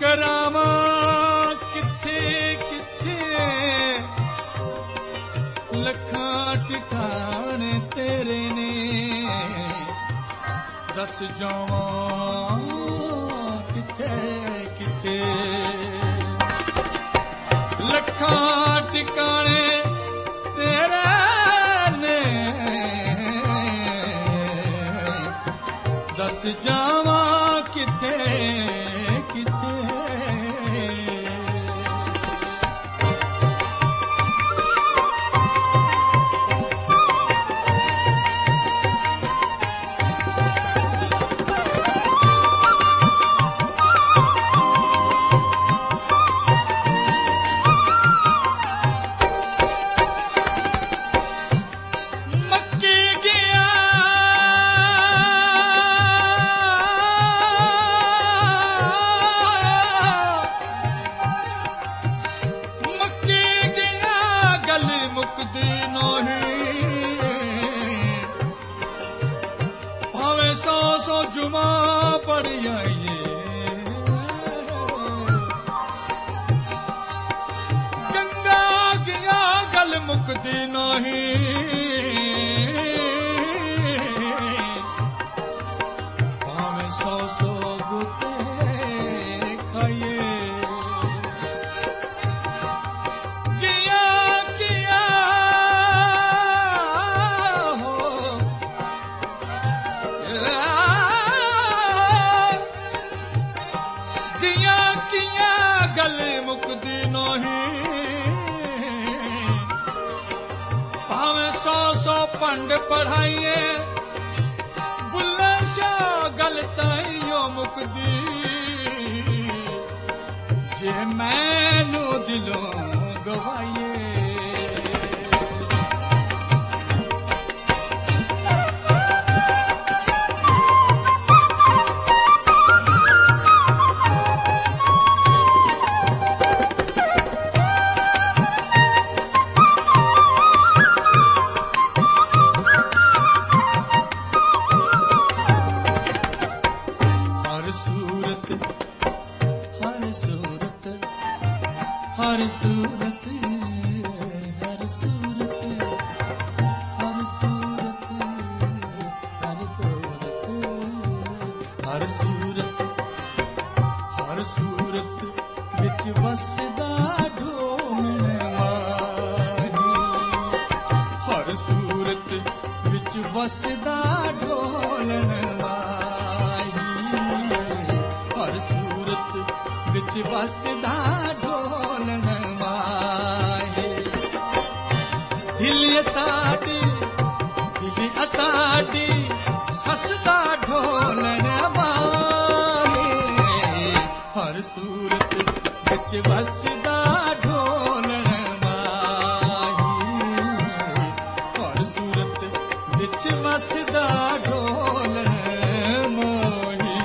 करावा किथे किथे लखां ठिकाने तेरे ने दस जावां किथे किथे लखां ठिकाने तेरे ने दस जावां किथे किथे जुमा पड़ आइए गंगा गया गल मुकती नहीं भावे सौ सौ गुते खाइए पंड पढ़ाइए बुल्ले शाह गलताइयों मुकदी जे मैनू दिलों गवाइए वसदा ढोलन वाही हर सूरत विच वसदा ढोलन वाही दिल असाडी हसदा ढोलन वाही हर सूरत विच वसदा ढोलन वसदा ढोलन मोही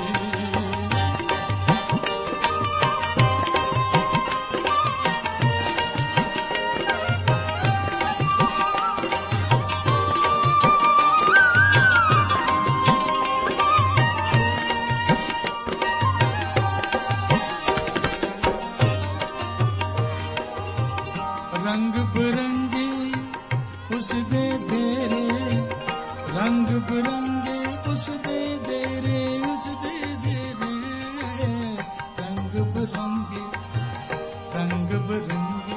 रंग बिरंगी उस दे तेरे रंग बिरंगे उस दे दे रे उस दे दे रे रंग बिरंगे रंग बिरंगे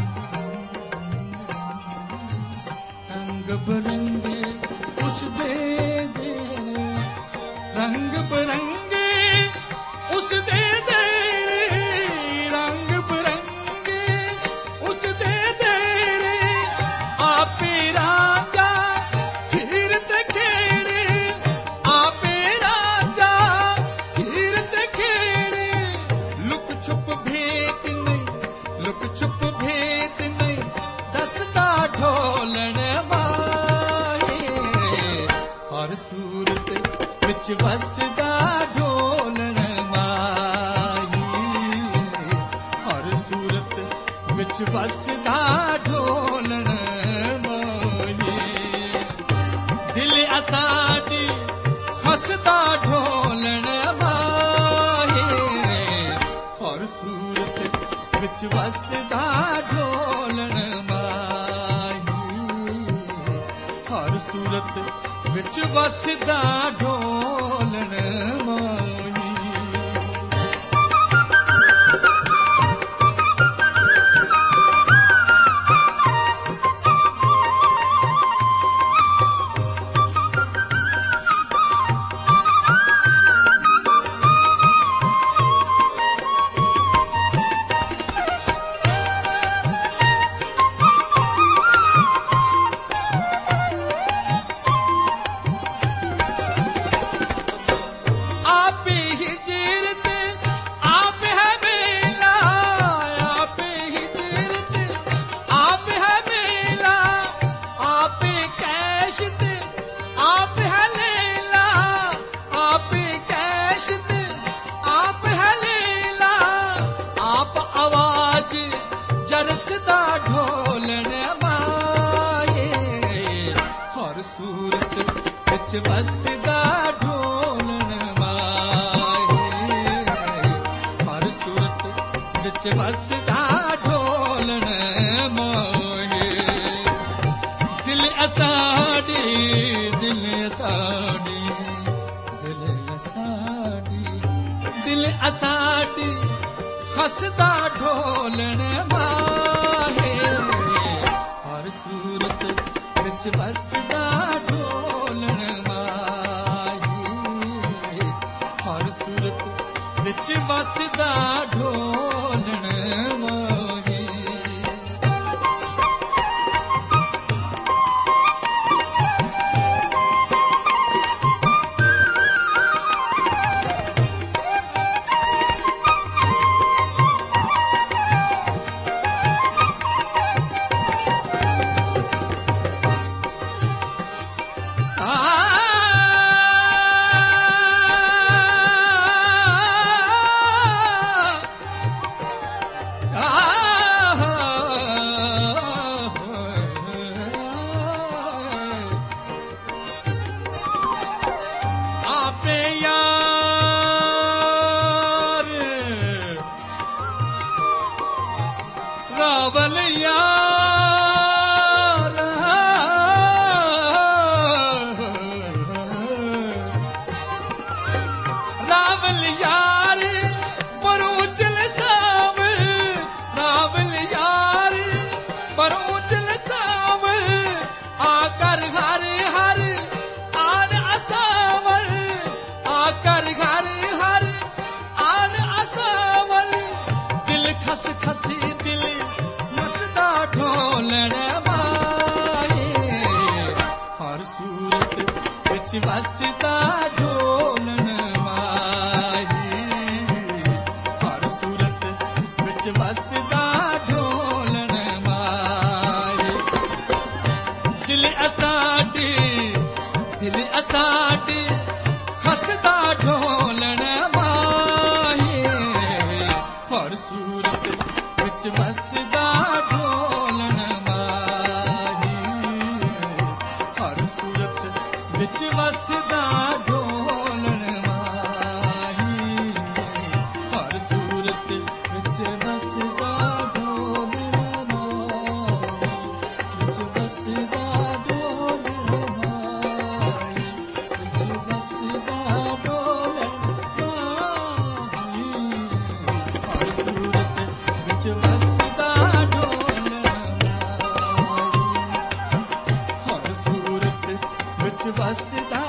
रंग बिरंगे उस दे दे रंग बिरंगे उस दे दे रे रंग बिरंगे उस दे दे रे आपे राजा छुप भेद नहीं दसदा ढोलन वाही हर सूरत विच वसदा ढोलन वाही हर सूरत विच वसदा ढोलन वाही दिल असाडी हसदा ढोलन वाही हर ਵਿੱਚ ਵਸਦਾ ਢੋਲਣ ਮਾਹੀ, ਹਰ ਸੂਰਤ ਵਿੱਚ ਵਸਦਾ ਢੋਲਣ ਮਾਹੀ। ਜਰਸਦਾ ਢੋਲਣ ਮਾਏ, ਹਰ ਸੂਰਤ ਵਿੱਚ ਵਸਦਾ ਢੋਲਣ ਮਾਏ, ਹਰ ਸੂਰਤ ਵਿੱਚ ਵਸਦਾ ਢੋਲਣ ਮਾਏ। ਦਿਲ ਅਸਾਡੀ, ਦਿਲ ਅਸਾਡੀ, ਦਿਲ ਅਸਾਡੀ, ਦਿਲ ਅਸਾਡੀ ਹੱਸਦਾ ਢੋਲਣ ਮਾਹੇ, ਹਰ ਸੂਰਤ ਵਿੱਚ ਵਸਦਾ ਢੋਲਣ ਮਾਹੇ, ਹਰ ਸੂਰਤ ਵਿੱਚ ਵਸਦਾ ਢੋਲਣ ਮਾਹੇ। ਰਾਵਲ ਯਾਰ, ਰਾਵਲ ਯਾਰ ਬਰੂਚਲ ਸਾਵਲ, ਰਾਵਲ ਯਾਰ ਬਰੂਚਲ ਸਾਵਲ, ਆਕਰ ਹਰ ਹਰ ਆਨ ਅਸਾਵਲ, ਆਕਰ ਹਰ ਹਰ ਆਨ ਅਸਾਵਲ। ਦਿਲ ਖਸ ਖਸੀ ਦਿਲ ਮਸਦਾ ਢੋਲਣ ਮਾਏ, ਹਰ ਸੂਰਤ ਵਿੱਚ ਵਸਦਾ ਢੋਲਣ ਮਾਏ, ਹਰ ਸੂਰਤ ਵਿੱਚ ਵਸਦਾ ਢੋਲਣ ਮਾਏ। ਦਿਲ ਅਸਾਡੀ, ਦਿਲ ਅਸਾਡੀ ਹੱਸਦਾ ਢੋਲਣ ਮਾਏ, ਹਰ ਸੂਰਤ ਵਿੱਚ ਵਸਦਾ ਢੋਲਣ ਮਾਹੀ, ਹਰ ਸੂਰਤ ਵਿੱਚ ਵਸਦਾ ਢੋਲਣ ਮਾਹੀ, ਹਰ ਸੂਰਤ ਵਿੱਚ ਵਸਦਾ ਢੋਲਣ ਮਾਹੀ, ਵਿੱਚ ਵਸਦਾ ਢੋਲਣ ਮਾਹੀ, ਵਿੱਚ ਵਸਦਾ ਢੋਲਣ ਮਾਹੀ, ਹਰ ਸੂਰਤ ਵਿੱਚ ਵਸਦਾ ਢੋਲਣ ਮਾਹੀ, ਹਰ ਸੂਰਤ ਵਿੱਚ ਵਸਦਾ